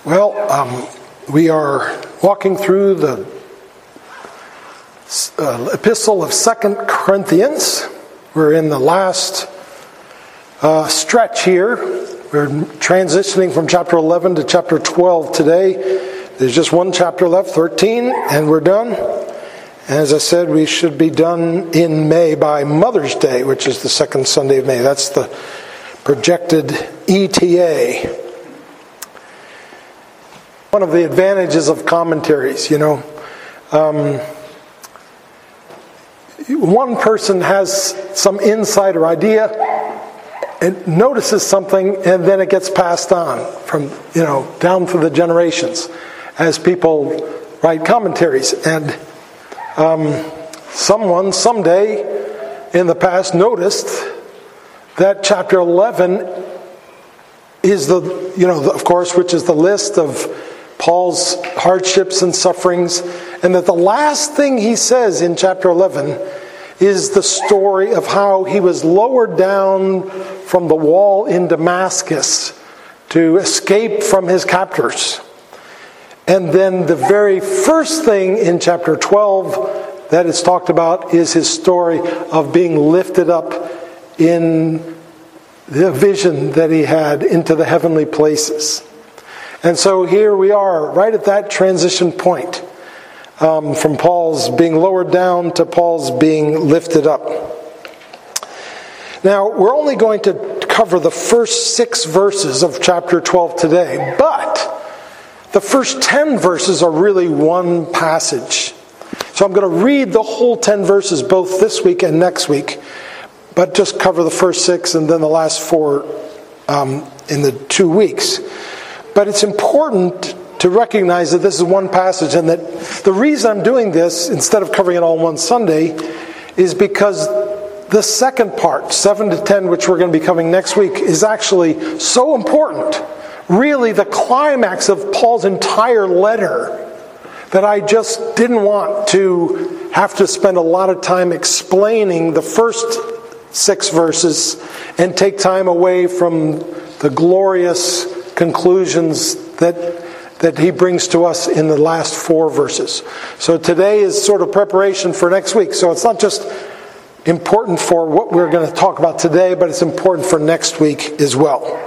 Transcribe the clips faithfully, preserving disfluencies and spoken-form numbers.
Well, um, we are walking through the uh, epistle of Second Corinthians. We're in the last uh, stretch here. We're transitioning from chapter eleven to chapter twelve today. There's just one chapter left, thirteen, and we're done. And as I said, we should be done in May by Mother's Day, which is the second Sunday of May. That's the projected E T A. One of the advantages of commentaries, you know, um, one person has some insight or idea and notices something, and then it gets passed on from, you know, down through the generations as people write commentaries. And um, someone someday in the past noticed that chapter eleven is the, you know, of course, which is the list of Paul's hardships and sufferings, and that the last thing he says in chapter eleven is the story of how he was lowered down from the wall in Damascus to escape from his captors. And then the very first thing in chapter twelve that is talked about is his story of being lifted up in the vision that he had into the heavenly places. And so here we are, right at that transition point, um, from Paul's being lowered down to Paul's being lifted up. Now, we're only going to cover the first six verses of chapter twelve today, but the first ten verses are really one passage. So I'm going to read the whole ten verses both this week and next week, but just cover the first six and then the last four um, in the two weeks. But it's important to recognize that this is one passage, and that the reason I'm doing this instead of covering it all one Sunday is because the second part, seven to ten, which we're going to be covering next week, is actually so important. Really the climax of Paul's entire letter, that I just didn't want to have to spend a lot of time explaining the first six verses and take time away from the glorious conclusions that that he brings to us in the last four verses. So today is sort of preparation for next week. So it's not just important for what we're going to talk about today, but it's important for next week as well.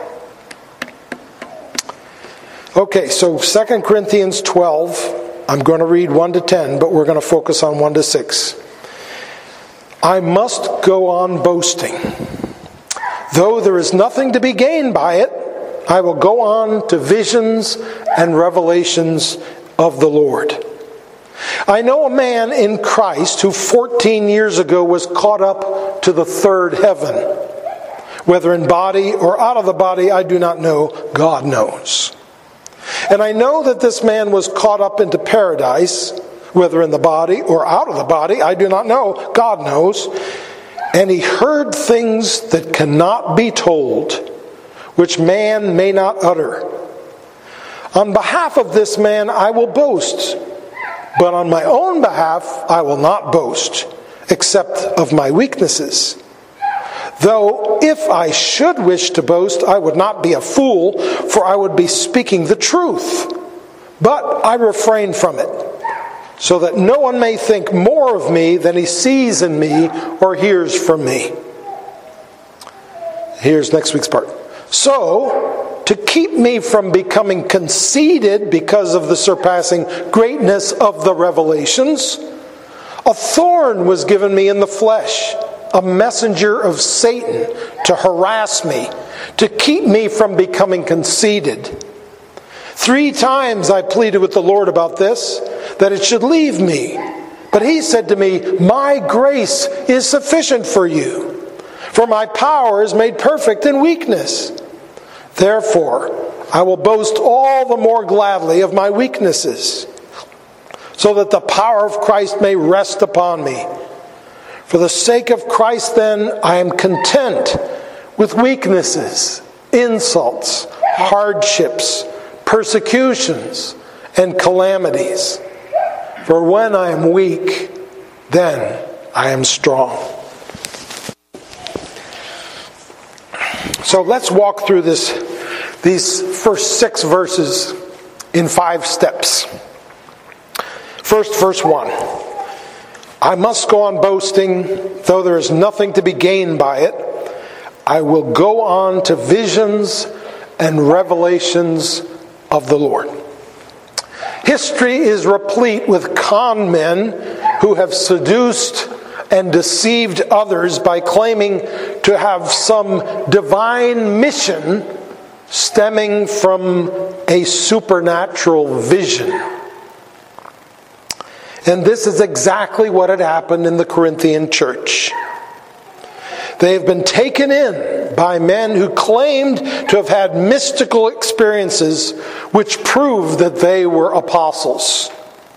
Okay, so Second Corinthians twelve, I'm going to read one to ten, but we're going to focus on one to six. I must go on boasting. Though there is nothing to be gained by it, I will go on to visions and revelations of the Lord. I know a man in Christ who fourteen years ago was caught up to the third heaven. Whether in body or out of the body, I do not know. God knows. And I know that this man was caught up into paradise, whether in the body or out of the body, I do not know. God knows. And he heard things that cannot be told, which man may not utter. On behalf of this man I will boast, but on my own behalf I will not boast, except of my weaknesses. Though if I should wish to boast, I would not be a fool, for I would be speaking the truth. But I refrain from it, so that no one may think more of me than he sees in me or hears from me. Here's next week's part. So, to keep me from becoming conceited because of the surpassing greatness of the revelations, a thorn was given me in the flesh, a messenger of Satan to harass me, to keep me from becoming conceited. Three times I pleaded with the Lord about this, that it should leave me. But he said to me, my grace is sufficient for you, for my power is made perfect in weakness. Therefore, I will boast all the more gladly of my weaknesses, so that the power of Christ may rest upon me. For the sake of Christ, then, I am content with weaknesses, insults, hardships, persecutions, and calamities. For when I am weak, then I am strong. So let's walk through this, these first six verses in five steps. First, verse one. I must go on boasting, though there is nothing to be gained by it. I will go on to visions and revelations of the Lord. History is replete with con men who have seduced and deceived others by claiming to have some divine mission stemming from a supernatural vision. And this is exactly what had happened in the Corinthian church. They have been taken in by men who claimed to have had mystical experiences which proved that they were apostles.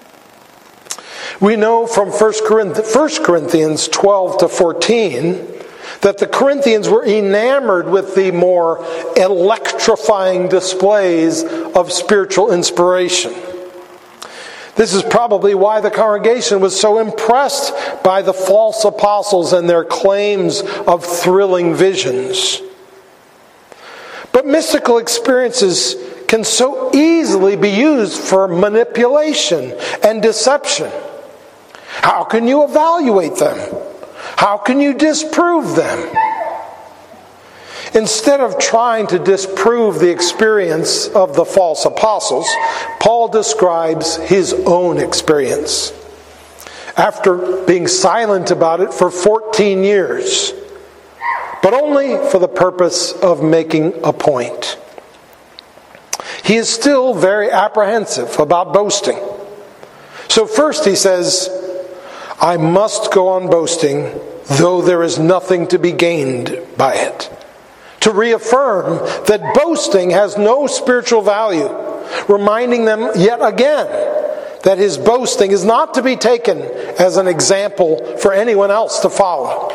We know from First Corinthians twelve to fourteen that the Corinthians were enamored with the more electrifying displays of spiritual inspiration. This is probably why the congregation was so impressed by the false apostles and their claims of thrilling visions. But mystical experiences can so easily be used for manipulation and deception. How can you evaluate them? How can you disprove them? Instead of trying to disprove the experience of the false apostles, Paul describes his own experience. After being silent about it for fourteen years, but only for the purpose of making a point. He is still very apprehensive about boasting. So first he says, I must go on boasting, though there is nothing to be gained by it. To reaffirm that boasting has no spiritual value, reminding them yet again that his boasting is not to be taken as an example for anyone else to follow.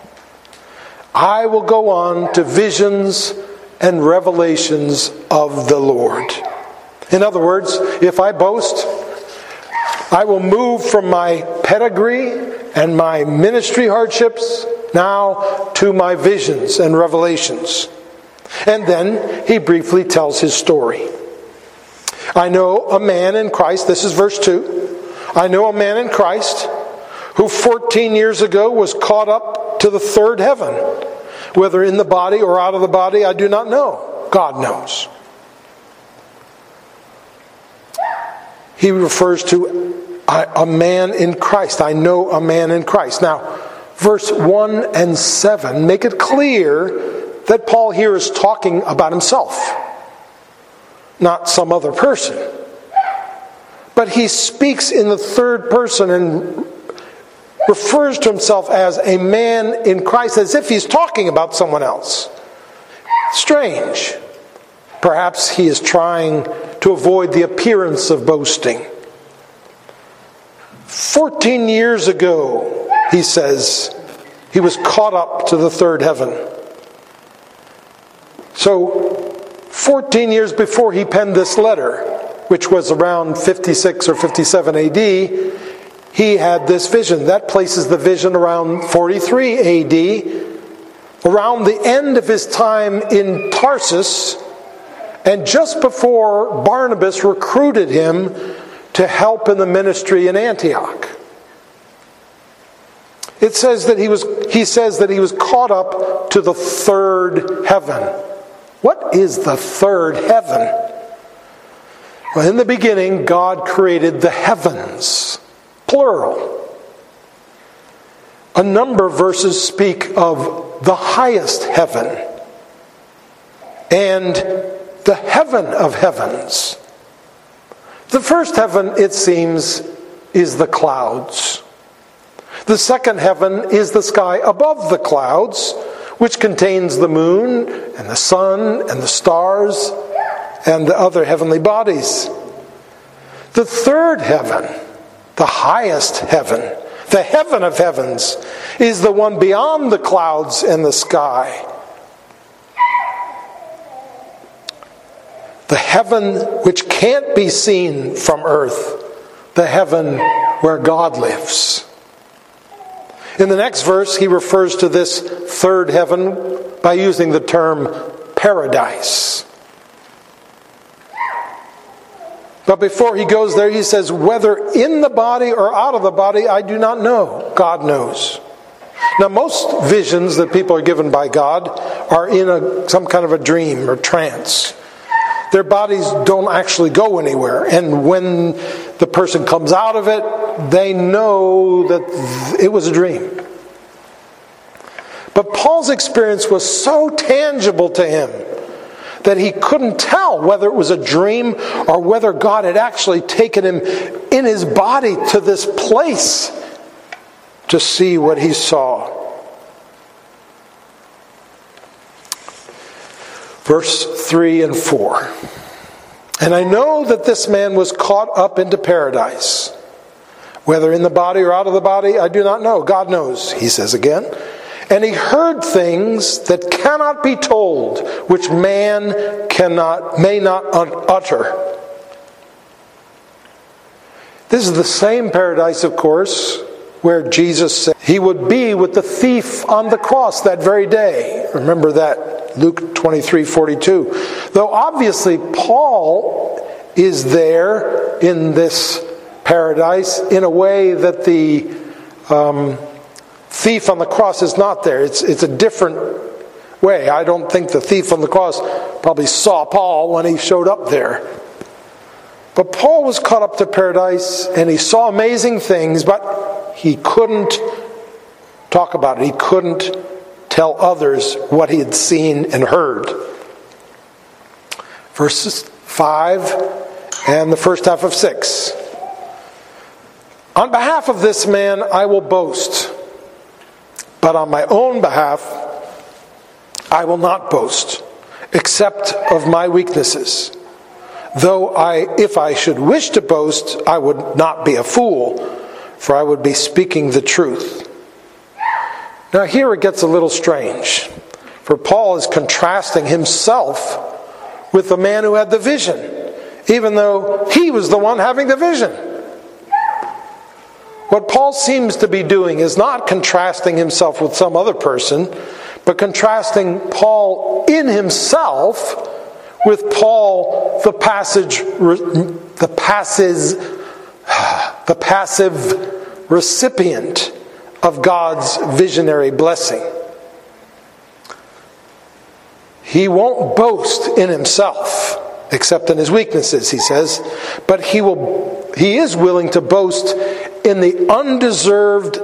I will go on to visions and revelations of the Lord. In other words, if I boast, I will move from my pedigree and my ministry hardships now to my visions and revelations. And then he briefly tells his story. I know a man in Christ, this is verse two. I know a man in Christ who fourteen years ago was caught up to the third heaven. Whether in the body or out of the body, I do not know. God knows. He refers to a man in Christ. I know a man in Christ. Now, verse one and seven make it clear that Paul here is talking about himself, not some other person. But he speaks in the third person and refers to himself as a man in Christ as if he's talking about someone else. Strange. Perhaps he is trying to avoid the appearance of boasting. Fourteen years ago, he says, he was caught up to the third heaven. So, fourteen years before he penned this letter, which was around fifty-six or fifty-seven A D, he had this vision. That places the vision around forty-three A D, around the end of his time in Tarsus, and just before Barnabas recruited him to help in the ministry in Antioch. It says that he was, he says that he was caught up to the third heaven. What is the third heaven? Well, in the beginning, God created the heavens, plural. A number of verses speak of the highest heaven and the heaven of heavens. The first heaven, it seems, is the clouds. The second heaven is the sky above the clouds, which contains the moon and the sun and the stars and the other heavenly bodies. The third heaven, the highest heaven, the heaven of heavens, is the one beyond the clouds and the sky. The heaven which can't be seen from earth, the heaven where God lives. In the next verse, he refers to this third heaven by using the term paradise. But before he goes there, he says, whether in the body or out of the body, I do not know. God knows. Now, most visions that people are given by God are in a, some kind of a dream or trance. Their bodies don't actually go anywhere. And when the person comes out of it, they know that it was a dream. But Paul's experience was so tangible to him that he couldn't tell whether it was a dream or whether God had actually taken him in his body to this place to see what he saw. Verse three and four. And I know that this man was caught up into paradise. Whether in the body or out of the body, I do not know. God knows, he says again. And he heard things that cannot be told, which man cannot, may not utter. This is the same paradise, of course, where Jesus said he would be with the thief on the cross that very day. Remember that, Luke twenty-three forty-two. Though obviously Paul is there in this paradise in a way that the um, thief on the cross is not there. It's, it's a different way. I don't think the thief on the cross probably saw Paul when he showed up there. But Paul was caught up to paradise and he saw amazing things, but he couldn't talk about it. He couldn't tell others what he had seen and heard. Verses five and the first half of six. On behalf of this man I will boast, but on my own behalf I will not boast, except of my weaknesses. Though I, if I should wish to boast, I would not be a fool, for I would be speaking the truth. Now here it gets a little strange, for Paul is contrasting himself with the man who had the vision, even though he was the one having the vision. What Paul seems to be doing is not contrasting himself with some other person, but contrasting Paul in himself with Paul, the passage, the passes, the passive recipient of God's visionary blessing. He won't boast in himself, except in his weaknesses, he says, but he will. He is willing to boast in the undeserved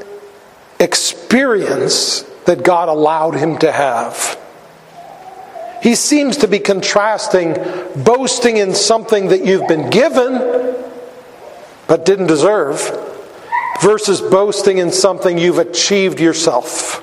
experience that God allowed him to have. He seems to be contrasting boasting in something that you've been given but didn't deserve versus boasting in something you've achieved yourself.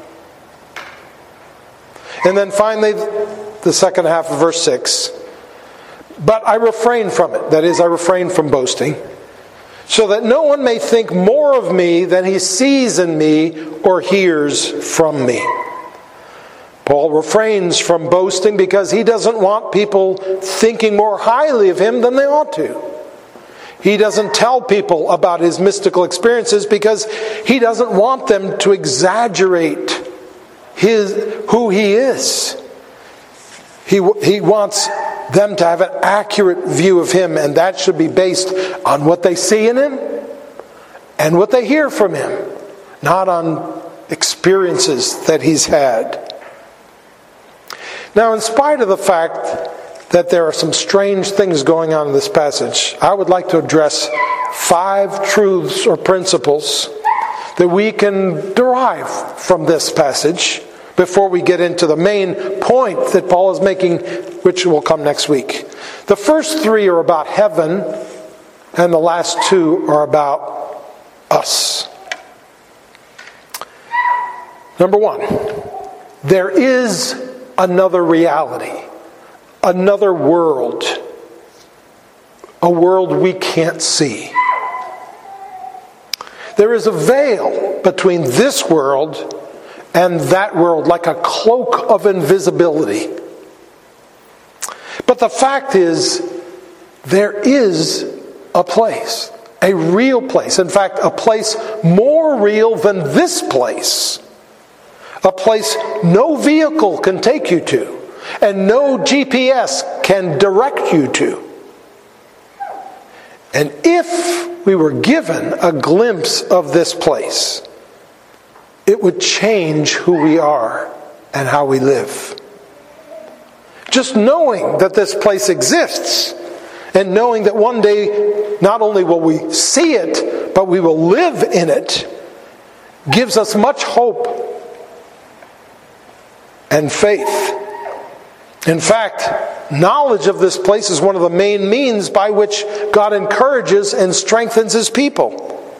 And then finally, the second half of verse six. But I refrain from it. That is, I refrain from boasting, so that no one may think more of me than he sees in me or hears from me. Paul refrains from boasting because he doesn't want people thinking more highly of him than they ought to. He doesn't tell people about his mystical experiences because he doesn't want them to exaggerate his who he is. He, he wants them to have an accurate view of him, and that should be based on what they see in him and what they hear from him, not on experiences that he's had. Now, in spite of the fact that there are some strange things going on in this passage, I would like to address five truths or principles that we can derive from this passage before we get into the main point that Paul is making, which will come next week. The first three are about heaven, and the last two are about us. Number one, there is another reality, another world, a world we can't see. There is a veil between this world and that world, like a cloak of invisibility. But the fact is, there is a place, a real place. In fact, a place more real than this place. A place no vehicle can take you to, and no G P S can direct you to. And if we were given a glimpse of this place, it would change who we are and how we live. Just knowing that this place exists, and knowing that one day not only will we see it, but we will live in it, gives us much hope and faith. In fact, knowledge of this place is one of the main means by which God encourages and strengthens His people.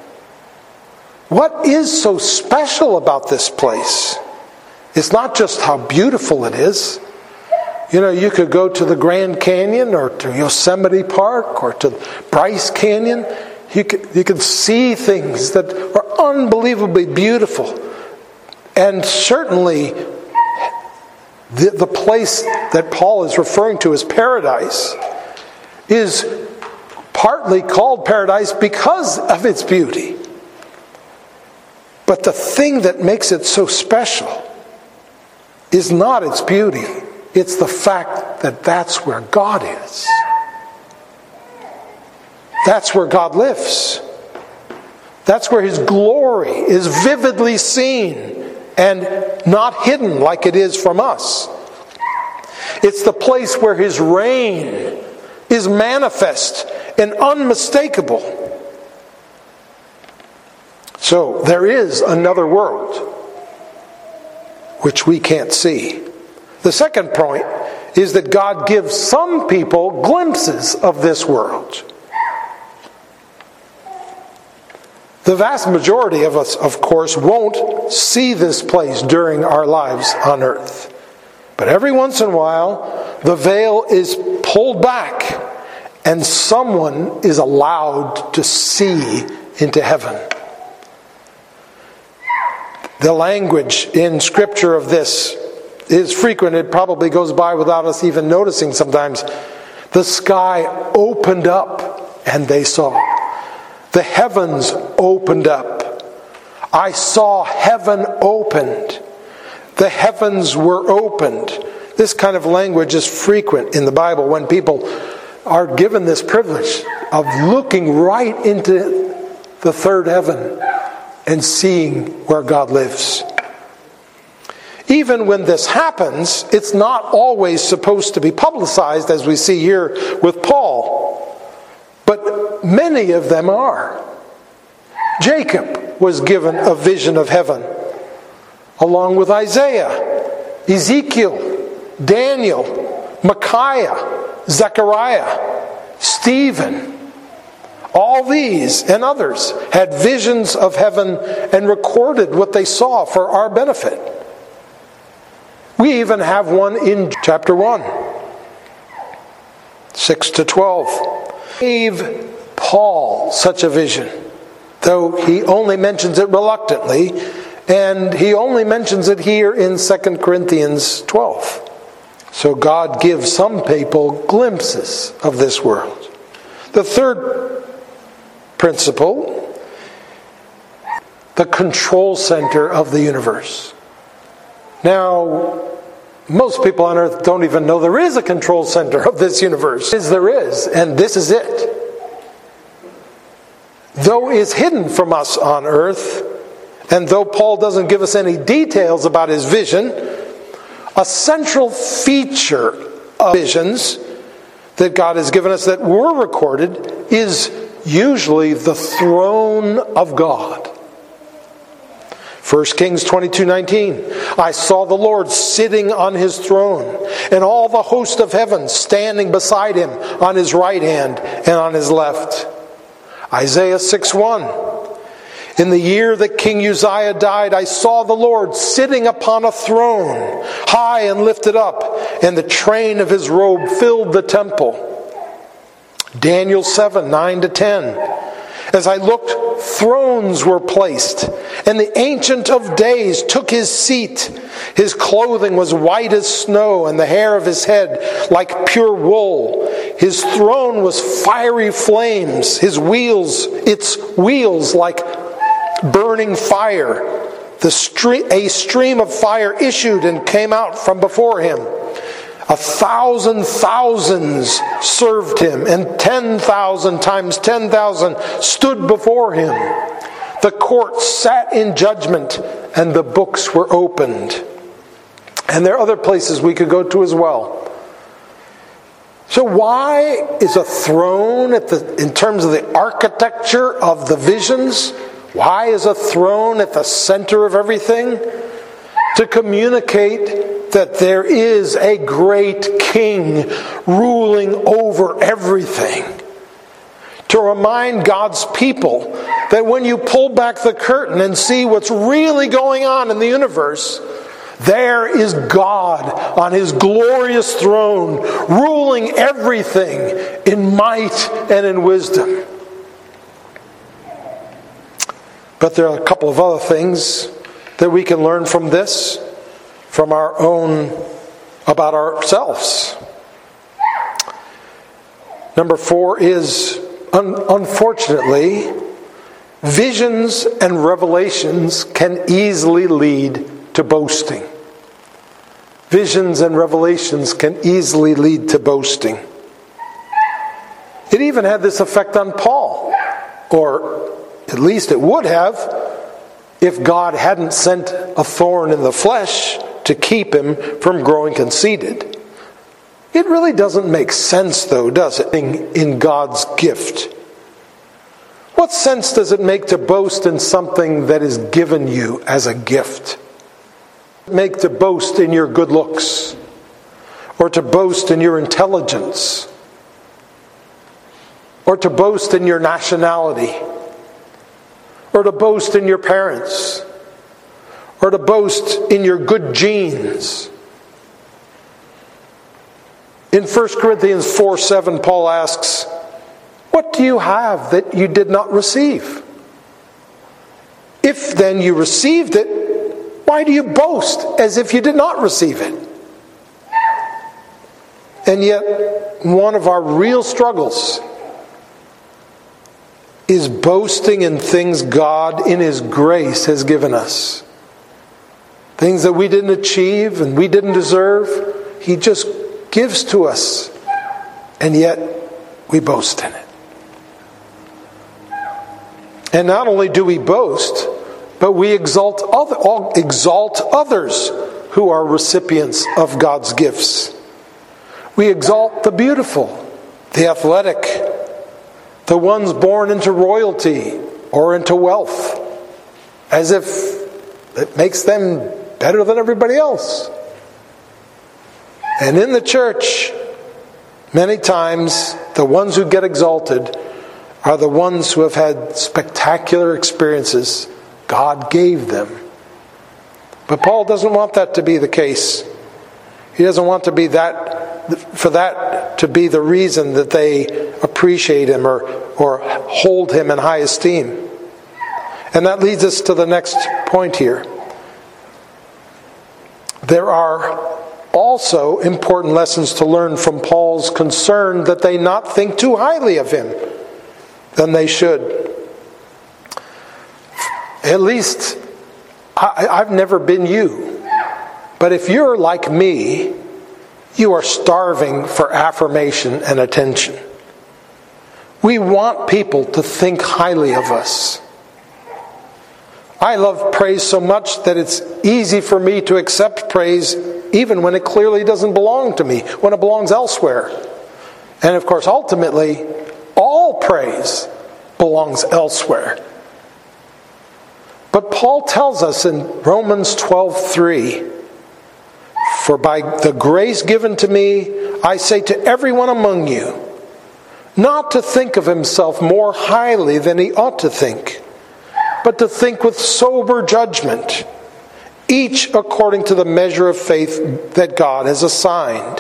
What is so special about this place? It's not just how beautiful it is. You know, you could go to the Grand Canyon or to Yosemite Park or to Bryce Canyon. You could, you could see things that are unbelievably beautiful. And certainly, the, the place that Paul is referring to as paradise is partly called paradise because of its beauty. But the thing that makes it so special is not its beauty. It's the fact that that's where God is. That's where God lives. That's where His glory is vividly seen and not hidden like it is from us. It's the place where His reign is manifest and unmistakable. So there is another world which we can't see. The second point is that God gives some people glimpses of this world. The vast majority of us, of course, won't see this place during our lives on earth. But every once in a while, the veil is pulled back and someone is allowed to see into heaven. The language in Scripture of this is frequent. It probably goes by without us even noticing sometimes. The sky opened up and they saw. The heavens opened up. I saw heaven opened. The heavens were opened. This kind of language is frequent in the Bible when people are given this privilege of looking right into the third heaven and seeing where God lives. Even when this happens, it's not always supposed to be publicized, as we see here with Paul. But many of them are. Jacob was given a vision of heaven, along with Isaiah, Ezekiel, Daniel, Micaiah, Zechariah, Stephen. All these and others had visions of heaven and recorded what they saw for our benefit. We even have one in chapter one, six to twelve. Gave Paul such a vision, though he only mentions it reluctantly, and he only mentions it here in Second Corinthians twelve. So God gives some people glimpses of this world. The third principle, the control center of the universe. Now, most people on earth don't even know there is a control center of this universe. As there is, and this is it. Though it's hidden from us on earth, and though Paul doesn't give us any details about his vision, a central feature of visions that God has given us that were recorded is usually the throne of God. First Kings twenty-two nineteen. I saw the Lord sitting on His throne, and all the host of heaven standing beside Him on His right hand and on His left. Isaiah six one. In the year that King Uzziah died, I saw the Lord sitting upon a throne, high and lifted up, and the train of His robe filled the temple. Daniel seven nine to ten. As I looked, thrones were placed, and the Ancient of Days took his seat. His clothing was white as snow, and the hair of his head like pure wool. His throne was fiery flames, his wheels, its wheels like burning fire. The stre- a stream of fire issued and came out from before him. A thousand thousands served him, and ten thousand times ten thousand stood before him. The court sat in judgment, and the books were opened. And there are other places we could go to as well. So why is a throne, at the, in terms of the architecture of the visions, why is a throne at the center of everything? To communicate that there is a great king ruling over everything. To remind God's people that when you pull back the curtain and see what's really going on in the universe, there is God on his glorious throne, ruling everything in might and in wisdom. But there are a couple of other things that we can learn from this, from our own, about ourselves. Number four is, un- unfortunately, visions and revelations can easily lead to boasting. Visions and revelations can easily lead to boasting. It even had this effect on Paul, or at least it would have if God hadn't sent a thorn in the flesh to keep him from growing conceited. It really doesn't make sense, though, does it, in God's gift? What sense does it make to boast in something that is given you as a gift? Make to boast in your good looks, or to boast in your intelligence, or to boast in your nationality, or to boast in your parents, or to boast in your good genes. In First Corinthians four seven, Paul asks, "What do you have that you did not receive? If then you received it, why do you boast as if you did not receive it?" And yet, one of our real struggles is boasting in things God in His grace has given us. Things that we didn't achieve and we didn't deserve, He just gives to us. And yet, we boast in it. And not only do we boast, but we exalt other, exalt others who are recipients of God's gifts. We exalt the beautiful, the athletic, the ones born into royalty or into wealth, as if it makes them better than everybody else. And in the church, many times, the ones who get exalted are the ones who have had spectacular experiences God gave them. But Paul doesn't want that to be the case. He doesn't want to be that, for that to be the reason that they appreciate him or, or hold him in high esteem. And that leads us to the next point here. There are also important lessons to learn from Paul's concern that they not think too highly of him than they should. At least, I, I've never been you. But if you're like me, you are starving for affirmation and attention. We want people to think highly of us. I love praise so much that it's easy for me to accept praise even when it clearly doesn't belong to me, when it belongs elsewhere. And of course, ultimately, all praise belongs elsewhere. But Paul tells us in Romans twelve three, "For by the grace given to me, I say to everyone among you, not to think of himself more highly than he ought to think, but to think with sober judgment, each according to the measure of faith that God has assigned."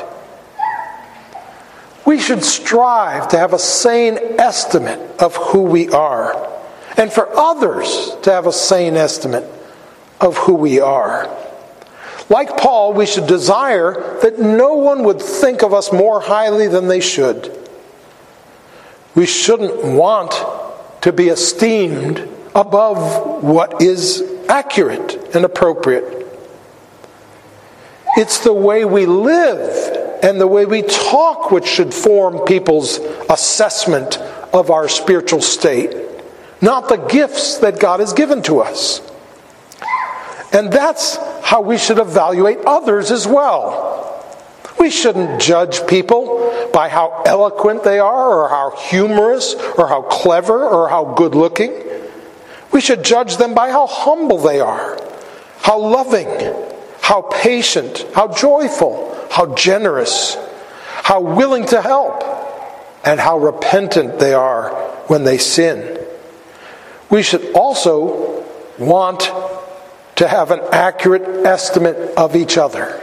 We should strive to have a sane estimate of who we are, and for others to have a sane estimate of who we are. Like Paul, we should desire that no one would think of us more highly than they should. We shouldn't want to be esteemed above what is accurate and appropriate. It's the way we live and the way we talk which should form people's assessment of our spiritual state, not the gifts that God has given to us. And that's how we should evaluate others as well. We shouldn't judge people by how eloquent they are, or how humorous, or how clever, or how good looking. We should judge them by how humble they are, how loving, how patient, how joyful, how generous, how willing to help, and how repentant they are when they sin. We should also want to have an accurate estimate of each other.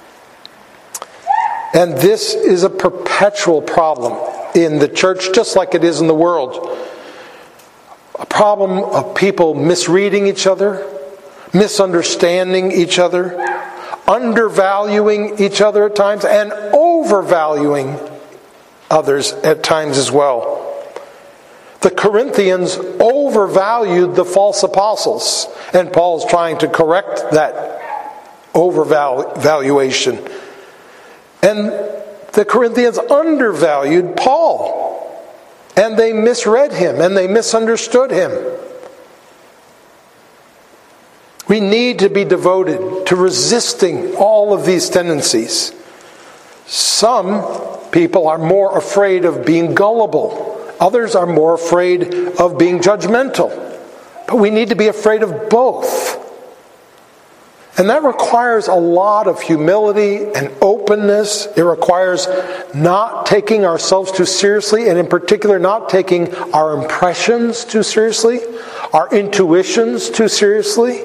And this is a perpetual problem in the church, just like it is in the world. A problem of people misreading each other, misunderstanding each other, undervaluing each other at times, and overvaluing others at times as well. The Corinthians overvalued the false apostles, and Paul's trying to correct that overvaluation. And the Corinthians undervalued Paul, and they misread him, and they misunderstood him. We need to be devoted to resisting all of these tendencies. Some people are more afraid of being gullible. Others are more afraid of being judgmental. But we need to be afraid of both. And that requires a lot of humility and openness. It requires not taking ourselves too seriously, and in particular not taking our impressions too seriously, our intuitions too seriously.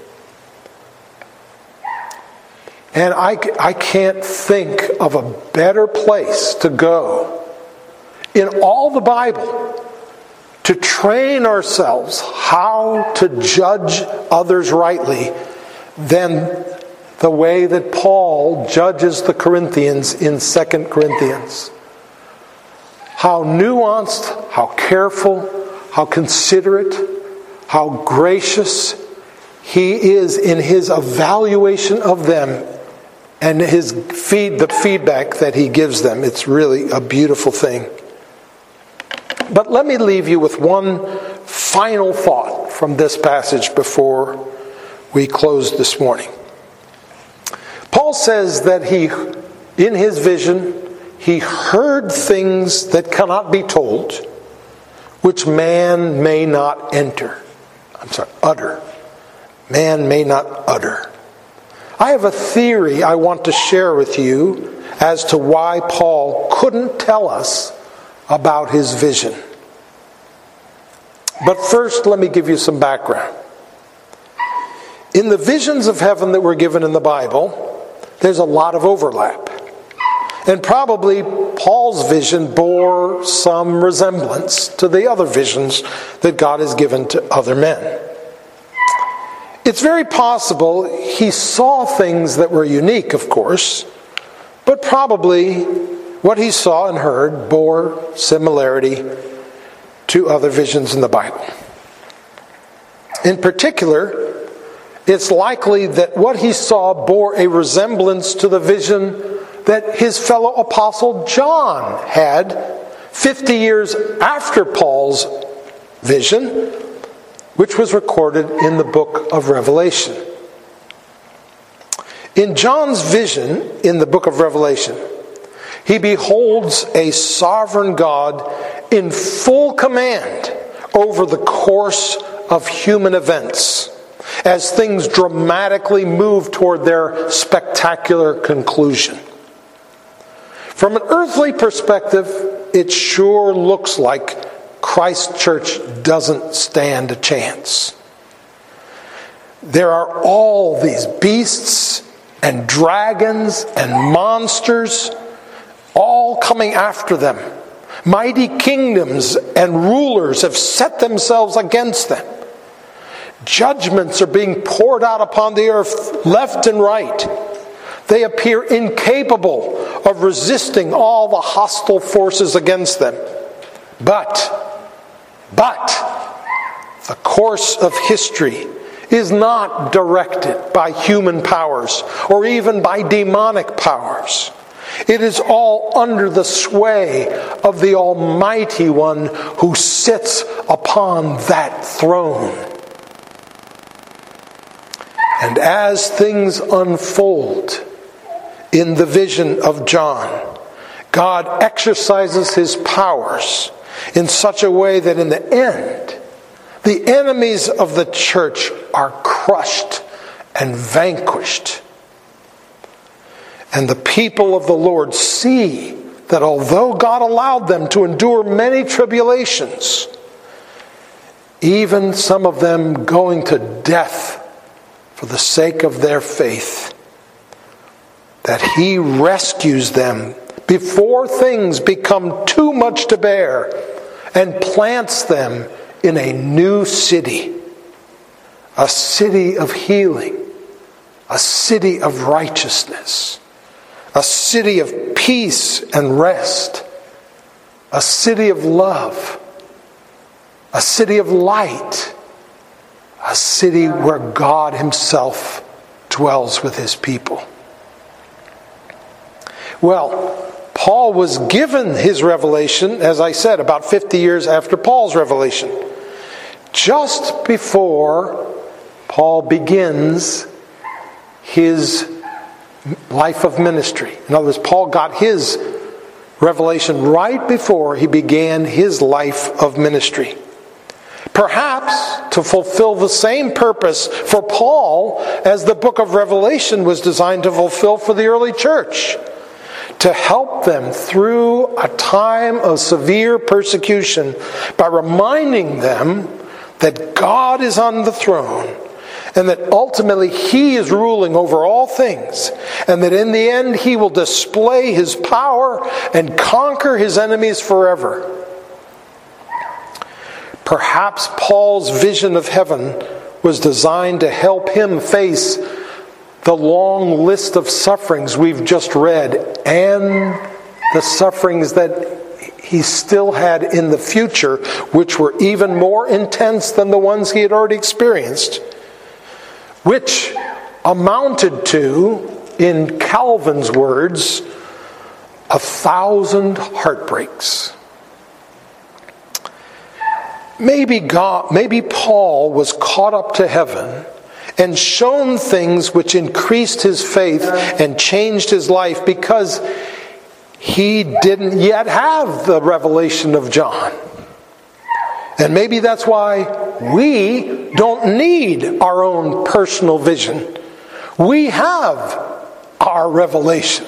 And I, I can't think of a better place to go in all the Bible to train ourselves how to judge others rightly than the way that Paul judges the Corinthians in Second Corinthians. How nuanced, how careful, how considerate, how gracious he is in his evaluation of them and his feed the feedback that he gives them. It's really a beautiful thing. But let me leave you with one final thought from this passage before we close this morning. Paul says that he, in his vision, he heard things that cannot be told, which man may not enter. I'm sorry, utter. Man may not utter. I have a theory I want to share with you as to why Paul couldn't tell us about his vision. But first, let me give you some background. In the visions of heaven that were given in the Bible, there's a lot of overlap. And probably Paul's vision bore some resemblance to the other visions that God has given to other men. It's very possible he saw things that were unique, of course, but probably what he saw and heard bore similarity to other visions in the Bible. In particular, it's likely that what he saw bore a resemblance to the vision that his fellow apostle John had fifty years after Paul's vision, which was recorded in the book of Revelation. In John's vision in the book of Revelation, he beholds a sovereign God in full command over the course of human events as things dramatically move toward their spectacular conclusion. From an earthly perspective, it sure looks like Christ Church doesn't stand a chance. There are all these beasts and dragons and monsters all coming after them. Mighty kingdoms and rulers have set themselves against them. Judgments are being poured out upon the earth left and right. They appear incapable of resisting all the hostile forces against them. But, but, the course of history is not directed by human powers or even by demonic powers. It is all under the sway of the Almighty One who sits upon that throne. And as things unfold in the vision of John, God exercises his powers in such a way that in the end, the enemies of the church are crushed and vanquished. And the people of the Lord see that although God allowed them to endure many tribulations, even some of them going to death for the sake of their faith, that he rescues them before things become too much to bear and plants them in a new city, a city of healing, a city of righteousness, a city of peace and rest, a city of love, a city of light, a city where God himself dwells with his people. Well, Paul was given his revelation, as I said, about fifty years after Paul's revelation. Just before Paul begins his life of ministry. In other words, Paul got his revelation right before he began his life of ministry. Perhaps to fulfill the same purpose for Paul as the book of Revelation was designed to fulfill for the early church. To help them through a time of severe persecution by reminding them that God is on the throne and that ultimately he is ruling over all things, and that in the end he will display his power and conquer his enemies forever. Perhaps Paul's vision of heaven was designed to help him face the long list of sufferings we've just read and the sufferings that he still had in the future, which were even more intense than the ones he had already experienced, which amounted to, in Calvin's words, a thousand heartbreaks. Maybe God, maybe Paul was caught up to heaven and shown things which increased his faith and changed his life because he didn't yet have the revelation of John. And maybe that's why we don't need our own personal vision. We have our revelation.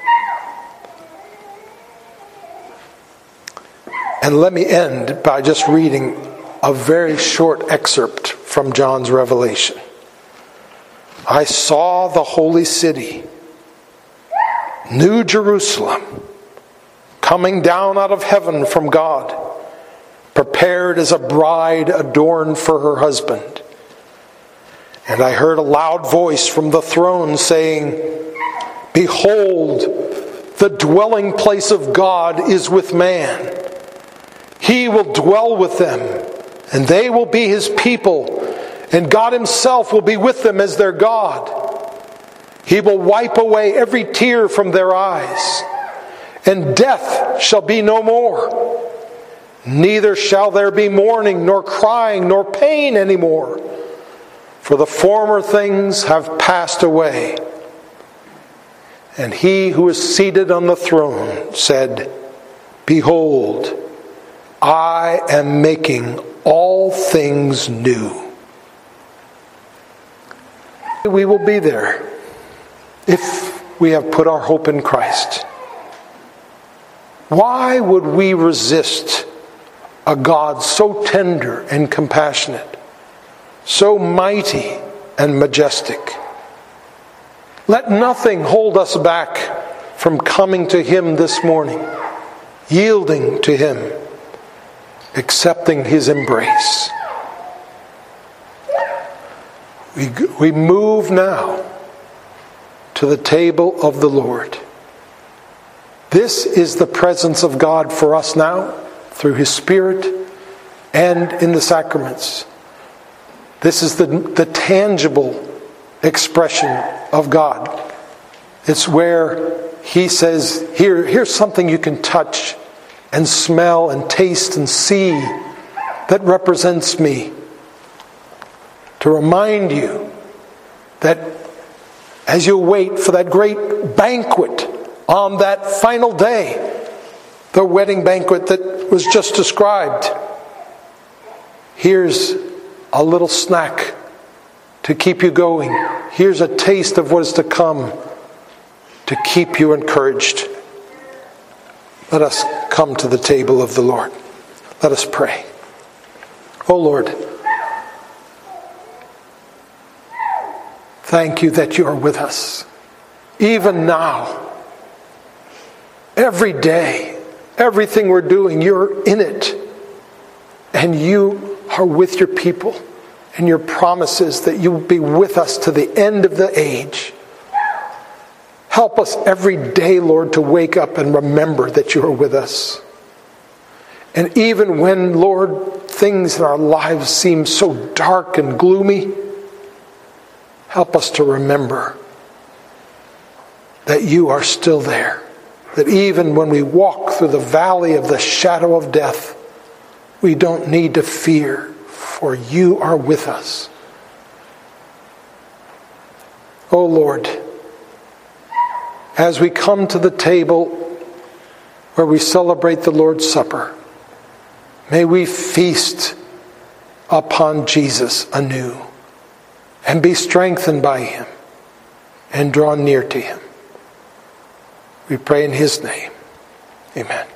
And let me end by just reading a very short excerpt from John's revelation. I saw the holy city, New Jerusalem, coming down out of heaven from God, prepared as a bride adorned for her husband. And I heard a loud voice from the throne saying, "Behold, the dwelling place of God is with man. He will dwell with them, and they will be his people, and God himself will be with them as their God. He will wipe away every tear from their eyes, and death shall be no more. Neither shall there be mourning, nor crying, nor pain anymore, for the former things have passed away." And he who is seated on the throne said, "Behold, I am making all things new." We will be there if we have put our hope in Christ. Why would we resist a God so tender and compassionate, so mighty and majestic? Let nothing hold us back from coming to him this morning, yielding to him, accepting his embrace. We, we move now to the table of the Lord. This is the presence of God for us now, through his Spirit and in the sacraments. This is the, the tangible expression of God. It's where he says, Here, here's something you can touch and smell and taste and see that represents me. To remind you that as you wait for that great banquet on that final day, the wedding banquet that was just described, here's a little snack to keep you going. Here's a taste of what is to come to keep you encouraged. Let us come to the table of the Lord. Let us pray. Oh Lord, thank you that you are with us. Even now, every day, everything we're doing, you're in it. And you are with your people. And your promises that you will be with us to the end of the age. Help us every day, Lord, to wake up and remember that you are with us. And even when, Lord, things in our lives seem so dark and gloomy, help us to remember that you are still there. That even when we walk through the valley of the shadow of death, we don't need to fear, for you are with us. Oh Lord, as we come to the table where we celebrate the Lord's Supper, may we feast upon Jesus anew and be strengthened by him and draw near to him. We pray in his name. Amen.